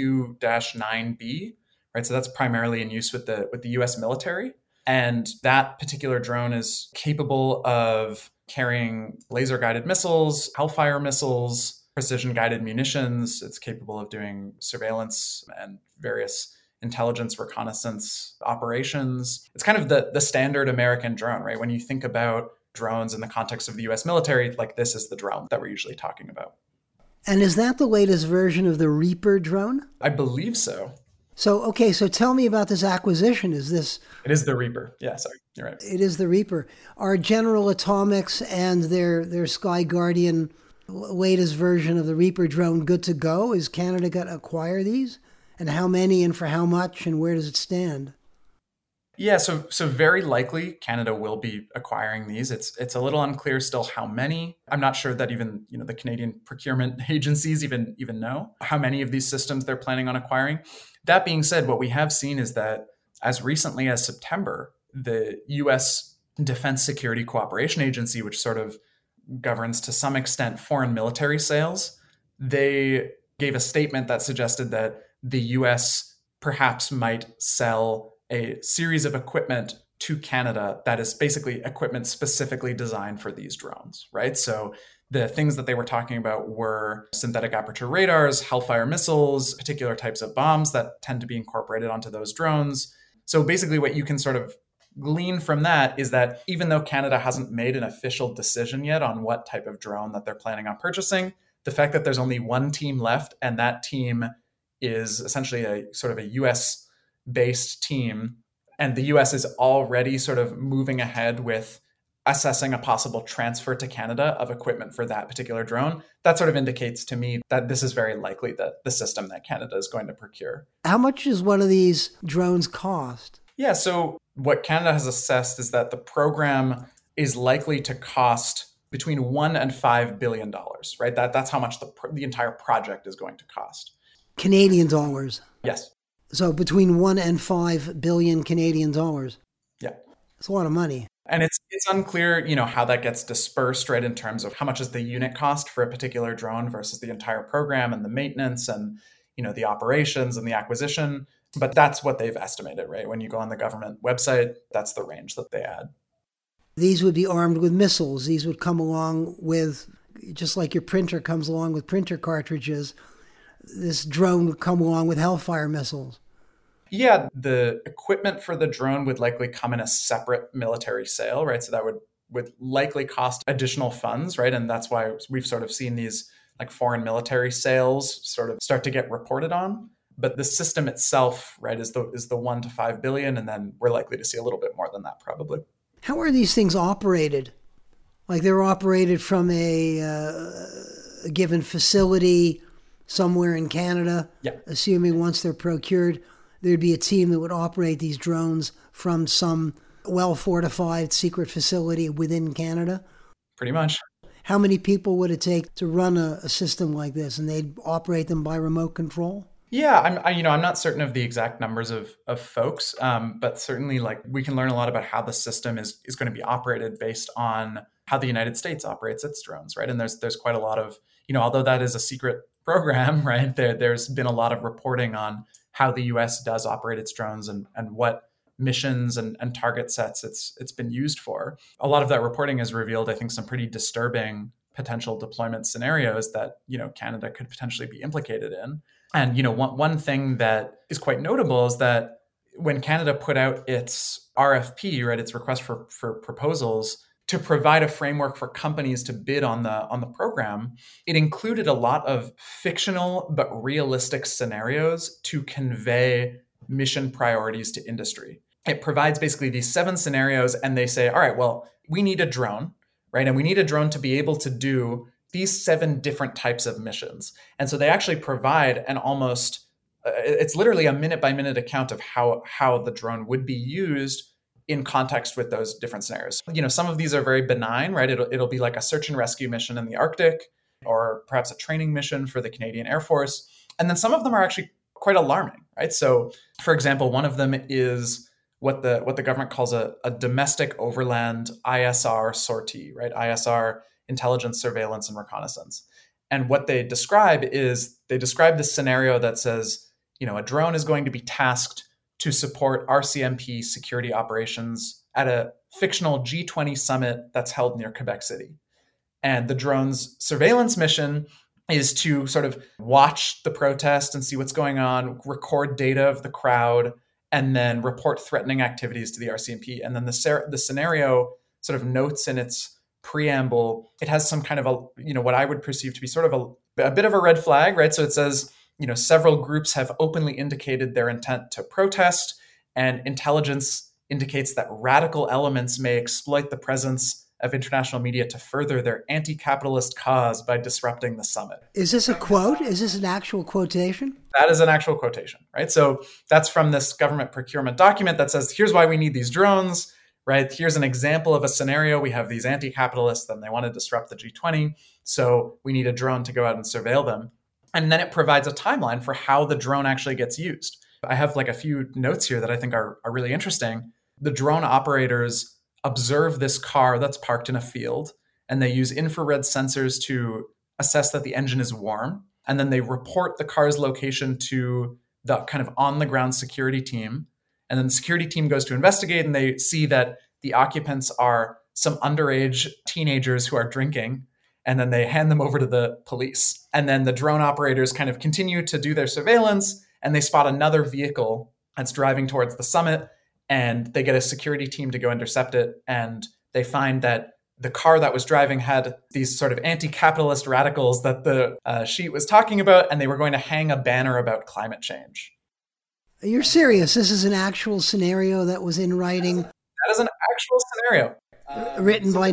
MQ-9B, right? So that's primarily in use with the US military. And that particular drone is capable of carrying laser-guided missiles, Hellfire missiles, precision-guided munitions. It's capable of doing surveillance and various intelligence reconnaissance operations. It's kind of the standard American drone, right? When you think about drones in the context of the US military, like this is the drone that we're usually talking about. And is that the latest version of the Reaper drone? I believe so. So tell me about this acquisition. It is the Reaper. Yeah, sorry. You're right. It is the Reaper. Are General Atomics and their Sky Guardian latest version of the Reaper drone good to go? Is Canada going to acquire these? And how many and for how much and where does it stand? Yeah, so very likely Canada will be acquiring these. It's a little unclear still how many. I'm not sure that even the Canadian procurement agencies even know how many of these systems they're planning on acquiring. That being said, what we have seen is that as recently as September, the U.S. Defense Security Cooperation Agency, which sort of governs to some extent foreign military sales, they gave a statement that suggested that the U.S. perhaps might sell a series of equipment to Canada that is basically equipment specifically designed for these drones, right? So the things that they were talking about were synthetic aperture radars, Hellfire missiles, particular types of bombs that tend to be incorporated onto those drones. So basically what you can sort of glean from that is that even though Canada hasn't made an official decision yet on what type of drone that they're planning on purchasing, the fact that there's only one team left and that team is essentially a sort of a US based team, and the US is already sort of moving ahead with assessing a possible transfer to Canada of equipment for that particular drone, that sort of indicates to me that this is very likely the system that Canada is going to procure. How much does one of these drones cost? Yeah, so what Canada has assessed is that the program is likely to cost between $1 and $5 billion, right? That's how much the entire project is going to cost. Canadian dollars? Yes. So between 1 and 5 billion Canadian dollars? Yeah. It's a lot of money. And it's unclear, how that gets dispersed, right, in terms of how much is the unit cost for a particular drone versus the entire program and the maintenance and, the operations and the acquisition. But that's what they've estimated, right? When you go on the government website, that's the range that they add. These would be armed with missiles. These would come along with, just like your printer comes along with printer cartridges, this drone would come along with Hellfire missiles. Yeah, the equipment for the drone would likely come in a separate military sale, right? So that would likely cost additional funds, right? And that's why we've sort of seen these like foreign military sales sort of start to get reported on. But the system itself, right, is the 1 to 5 billion, and then we're likely to see a little bit more than that probably. How are these things operated? Like they're operated from a given facility somewhere in Canada, yeah. Assuming once they're procured, there'd be a team that would operate these drones from some well-fortified secret facility within Canada? Pretty much. How many people would it take to run a system like this, and they'd operate them by remote control? Yeah, I'm not certain of the exact numbers of folks, but certainly like we can learn a lot about how the system is going to be operated based on how the United States operates its drones, right? And there's quite a lot of, although that is a secret program, right? There's been a lot of reporting on how the US does operate its drones and what missions and target sets it's been used for. A lot of that reporting has revealed, I think, some pretty disturbing potential deployment scenarios that, Canada could potentially be implicated in. And, one thing that is quite notable is that when Canada put out its RFP, right, its request for proposals to provide a framework for companies to bid on the program, it included a lot of fictional but realistic scenarios to convey mission priorities to industry. It provides basically these 7 scenarios, and they say, all right, well, we need a drone, right? And we need a drone to be able to do these 7 different types of missions. And so they actually provide an almost, it's literally a minute-by-minute account of how the drone would be used in context with those different scenarios. Some of these are very benign, right? It'll be like a search and rescue mission in the Arctic, or perhaps a training mission for the Canadian Air Force. And then some of them are actually quite alarming, right? So, for example, one of them is what the government calls a domestic overland ISR sortie, right? ISR, intelligence, surveillance, and reconnaissance. And what they describe is this scenario that says, a drone is going to be tasked to support RCMP security operations at a fictional G20 summit that's held near Quebec City. And the drone's surveillance mission is to sort of watch the protest and see what's going on, record data of the crowd, and then report threatening activities to the RCMP. And then the scenario sort of notes in its preamble, it has some kind of what I would perceive to be sort of a bit of a red flag, right? So it says, several groups have openly indicated their intent to protest, and intelligence indicates that radical elements may exploit the presence of international media to further their anti-capitalist cause by disrupting the summit. Is this a quote? Is this an actual quotation? That is an actual quotation, right? So that's from this government procurement document that says, here's why we need these drones, right? Here's an example of a scenario. We have these anti-capitalists and they want to disrupt the G20. So we need a drone to go out and surveil them. And then it provides a timeline for how the drone actually gets used. I have like a few notes here that I think are really interesting. The drone operators observe this car that's parked in a field, and they use infrared sensors to assess that the engine is warm. And then they report the car's location to the kind of on-the-ground security team. And then the security team goes to investigate, and they see that the occupants are some underage teenagers who are drinking. And then they hand them over to the police. And then the drone operators kind of continue to do their surveillance, and they spot another vehicle that's driving towards the summit. And they get a security team to go intercept it. And they find that the car that was driving had these sort of anti-capitalist radicals that the sheet was talking about, and they were going to hang a banner about climate change. You're serious? This is an actual scenario that was in writing? That is an actual scenario. Written by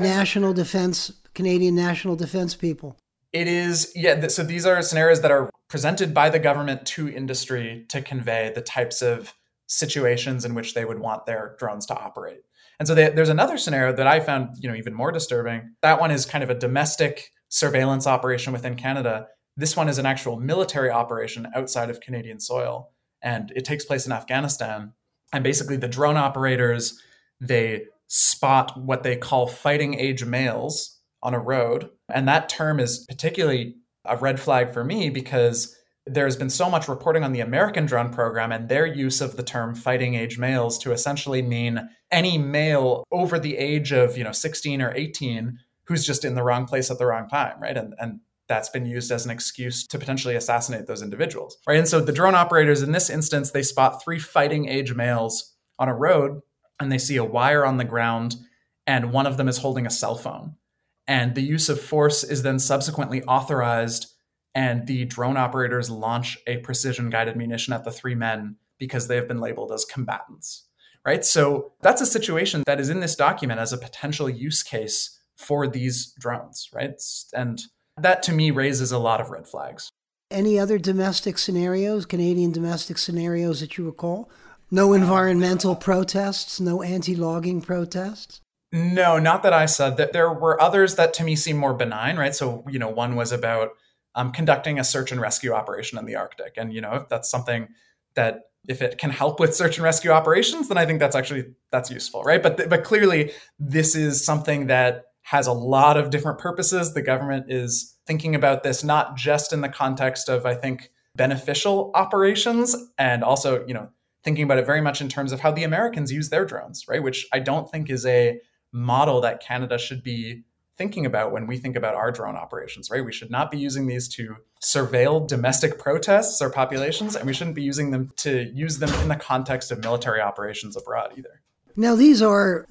Canadian National Defense people. It is, yeah. So these are scenarios that are presented by the government to industry to convey the types of situations in which they would want their drones to operate. And so there's another scenario that I found, even more disturbing. That one is kind of a domestic surveillance operation within Canada. This one is an actual military operation outside of Canadian soil, and it takes place in Afghanistan. And basically, the drone operators, they spot what they call fighting age males on a road. And that term is particularly a red flag for me because there's been so much reporting on the American drone program and their use of the term fighting age males to essentially mean any male over the age of 16 or 18 who's just in the wrong place at the wrong time, right? And that's been used as an excuse to potentially assassinate those individuals, right? And so the drone operators in this instance, they spot 3 fighting age males on a road, and they see a wire on the ground, and one of them is holding a cell phone. And the use of force is then subsequently authorized, and the drone operators launch a precision-guided munition at the 3 men because they have been labeled as combatants, right? So that's a situation that is in this document as a potential use case for these drones, right? And that, to me, raises a lot of red flags. Any other domestic scenarios, Canadian domestic scenarios that you recall? No environmental protests, no anti-logging protests? No, not that I saw. There were others that to me seem more benign, right? So, one was about conducting a search and rescue operation in the Arctic. And, if that's something that, if it can help with search and rescue operations, then I think that's useful, right? But clearly, this is something that has a lot of different purposes. The government is thinking about this not just in the context of, I think, beneficial operations, and also, thinking about it very much in terms of how the Americans use their drones, right? Which I don't think is a model that Canada should be thinking about when we think about our drone operations, right? We should not be using these to surveil domestic protests or populations, and we shouldn't be using them to use them in the context of military operations abroad either. Now, these are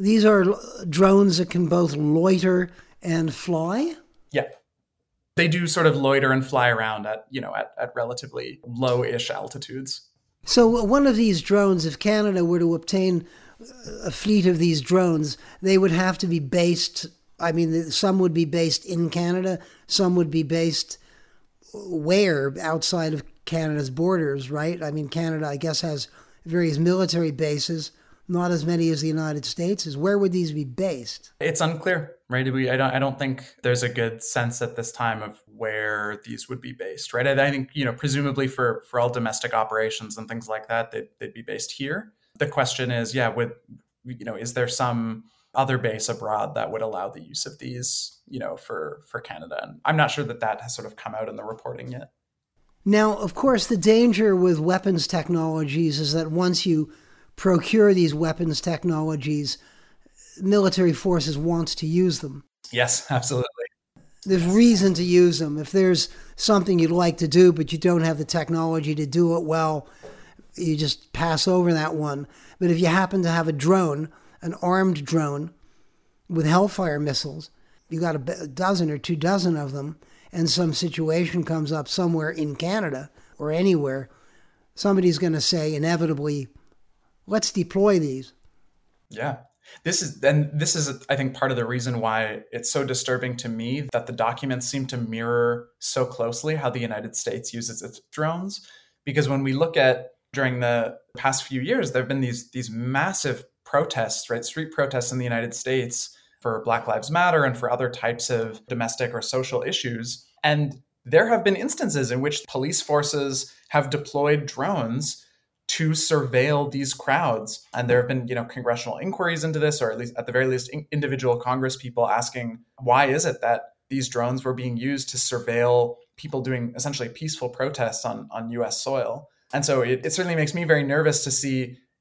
drones that can both loiter and fly? Yeah. They do sort of loiter and fly around at relatively low-ish altitudes. So one of these drones, if Canada were to obtain a fleet of these drones, they would have to be based, some would be based in Canada, some would be based where? Outside of Canada's borders, right? Canada, I guess, has various military bases, not as many as the United States is. Where would these be based? It's unclear, right? I don't think there's a good sense at this time of where these would be based, right? I think, presumably for all domestic operations and things like that, they'd be based here. The question is, is there some other base abroad that would allow the use of these, for Canada? And I'm not sure that has sort of come out in the reporting yet. Now, of course, the danger with weapons technologies is that once you procure these weapons technologies, military forces want to use them. Yes, absolutely. There's reason to use them. If there's something you'd like to do, but you don't have the technology to do it well, you just pass over that one. But if you happen to have a drone, an armed drone with Hellfire missiles, you got a dozen or 2 dozen of them, and some situation comes up somewhere in Canada or anywhere, somebody's going to say inevitably, let's deploy these. Yeah. This is, I think, part of the reason why it's so disturbing to me that the documents seem to mirror so closely how the United States uses its drones. Because when we look at, during the past few years, there have been these massive protests, right? Street protests in the United States for Black Lives Matter and for other types of domestic or social issues. And there have been instances in which police forces have deployed drones to surveil these crowds. And there have been, congressional inquiries into this, or at the very least, individual Congress people asking, why is it that these drones were being used to surveil people doing essentially peaceful protests on U.S. soil? And so it certainly makes me very nervous to see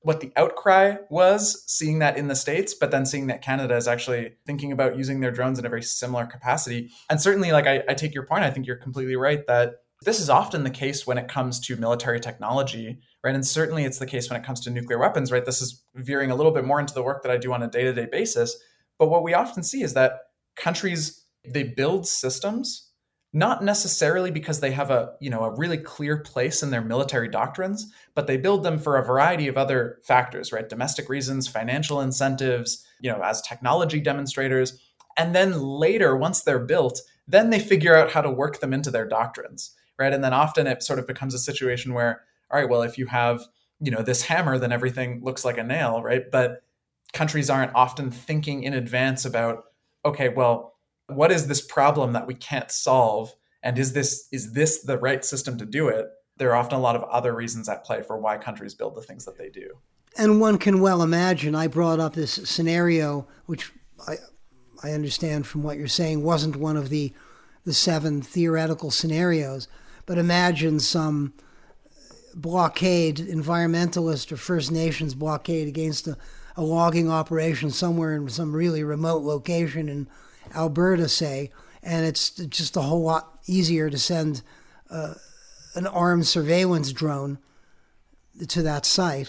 what the outcry was, seeing that in the States, but then seeing that Canada is actually thinking about using their drones in a very similar capacity. And certainly, like, I take your point. I think you're completely right that this is often the case when it comes to military technology, right? And certainly it's the case when it comes to nuclear weapons, right? This is veering a little bit more into the work that I do on a day-to-day basis. But what we often see is that countries, they build systems not necessarily because they have a really clear place in their military doctrines, but they build them for a variety of other factors, right? Domestic reasons, financial incentives, as technology demonstrators. And then later, once they're built, then they figure out how to work them into their doctrines, right? And then often it sort of becomes a situation where, all right, well, if you have, this hammer, then everything looks like a nail, right? But countries aren't often thinking in advance about, okay, well, what is this problem that we can't solve? And is this the right system to do it? There are often a lot of other reasons at play for why countries build the things that they do. And one can well imagine, I brought up this scenario, which I understand from what you're saying wasn't one of the 7 theoretical scenarios, but imagine some blockade, environmentalist or First Nations blockade against a logging operation somewhere in some really remote location in Alberta, say, and it's just a whole lot easier to send an armed surveillance drone to that site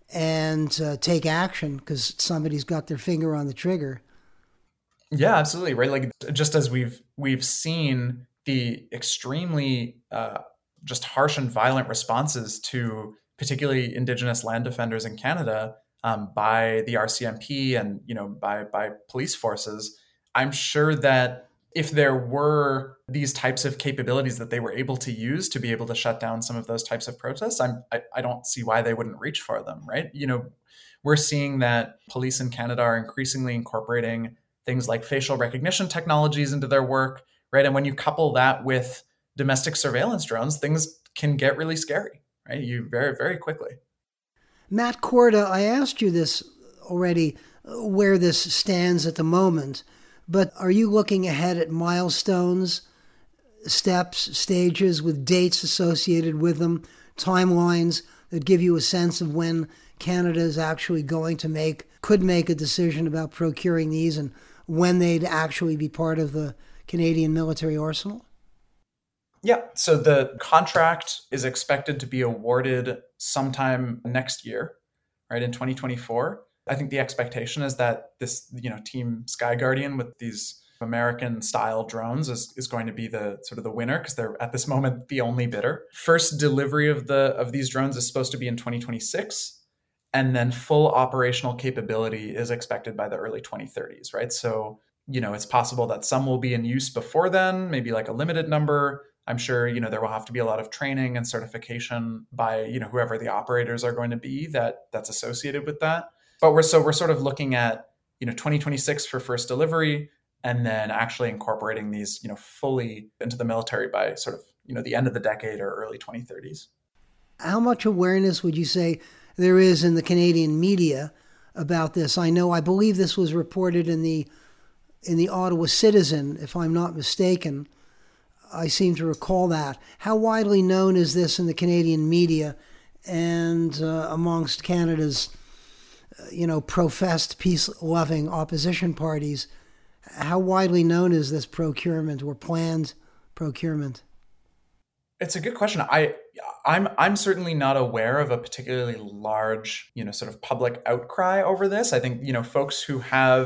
and take action because somebody's got their finger on the trigger. Yeah, absolutely, right? Like, just as we've seen the extremely just harsh and violent responses to particularly Indigenous land defenders in Canada by the RCMP and by police forces. I'm sure that if there were these types of capabilities that they were able to use to be able to shut down some of those types of protests, I don't see why they wouldn't reach for them, right? We're seeing that police in Canada are increasingly incorporating things like facial recognition technologies into their work, right? And when you couple that with domestic surveillance drones, things can get really scary, right? You very, very quickly. Matt Korda, I asked you this already, where this stands at the moment. But are you looking ahead at milestones, steps, stages with dates associated with them, timelines that give you a sense of when Canada is actually going to could make a decision about procuring these and when they'd actually be part of the Canadian military arsenal? Yeah, so the contract is expected to be awarded sometime next year, right, in 2024. I think the expectation is that this, Team Sky Guardian with these American-style drones is going to be the sort of the winner because they're at this moment the only bidder. First delivery of these drones is supposed to be in 2026, and then full operational capability is expected by the early 2030s, right? So, it's possible that some will be in use before then, maybe like a limited number. I'm sure, there will have to be a lot of training and certification by, whoever the operators are going to be that's associated with that. But we're sort of looking at, 2026 for first delivery, and then actually incorporating these, fully into the military by sort of, the end of the decade or early 2030s. How much awareness would you say there is in the Canadian media about this? I believe this was reported in the Ottawa Citizen, if I'm not mistaken. I seem to recall that. How widely known is this in the Canadian media and amongst Canada's professed peace-loving opposition parties? How widely known is this procurement or planned procurement? It's a good question. I'm certainly not aware of a particularly large, sort of public outcry over this. I think, folks who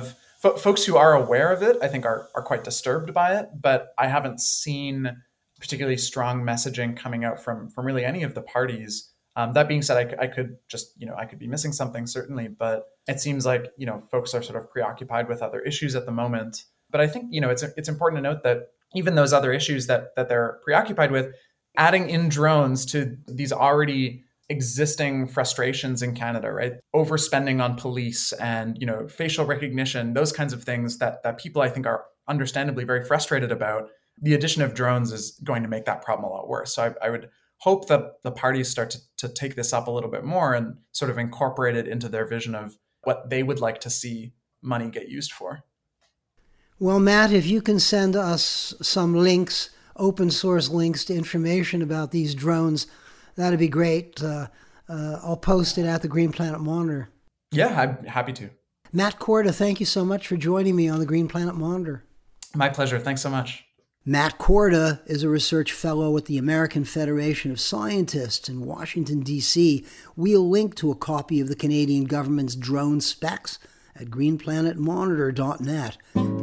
are aware of it, I think are quite disturbed by it, but I haven't seen particularly strong messaging coming out from really any of the parties. That being said, I could be missing something certainly, but it seems like, folks are sort of preoccupied with other issues at the moment. But I think, it's important to note that even those other issues that they're preoccupied with, adding in drones to these already existing frustrations in Canada, right? Overspending on police and, facial recognition, those kinds of things that people I think are understandably very frustrated about. The addition of drones is going to make that problem a lot worse. So I would hope that the parties start to take this up a little bit more and sort of incorporate it into their vision of what they would like to see money get used for. Well, Matt, if you can send us some links, open source links to information about these drones, that'd be great. I'll post it at the Green Planet Monitor. Yeah, I'm happy to. Matt Korda, thank you so much for joining me on the Green Planet Monitor. My pleasure. Thanks so much. Matt Korda is a research fellow at the American Federation of Scientists in Washington, D.C. We'll link to a copy of the Canadian government's drone specs at greenplanetmonitor.net.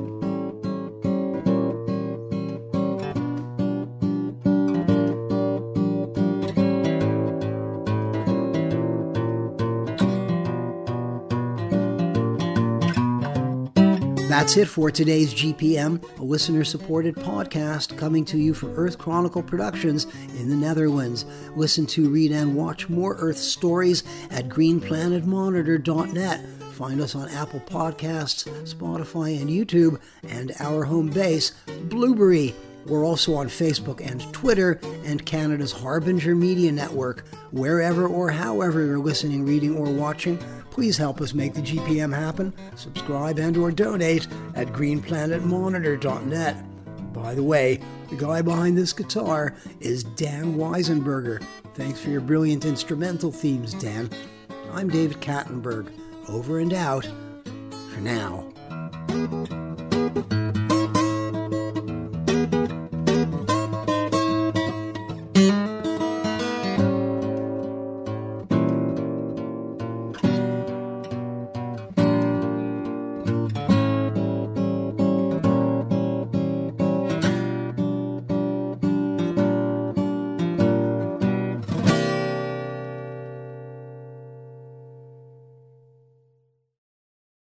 That's it for today's GPM, a listener-supported podcast coming to you from Earth Chronicle Productions in the Netherlands. Listen to, read, and watch more Earth stories at greenplanetmonitor.net. Find us on Apple Podcasts, Spotify, and YouTube, and our home base, Blueberry. We're also on Facebook and Twitter and Canada's Harbinger Media Network. Wherever or however you're listening, reading, or watching, please help us make the GPM happen. Subscribe and or donate at greenplanetmonitor.net. By the way, the guy behind this guitar is Dan Weisenberger. Thanks for your brilliant instrumental themes, Dan. I'm David Kattenberg. Over and out for now.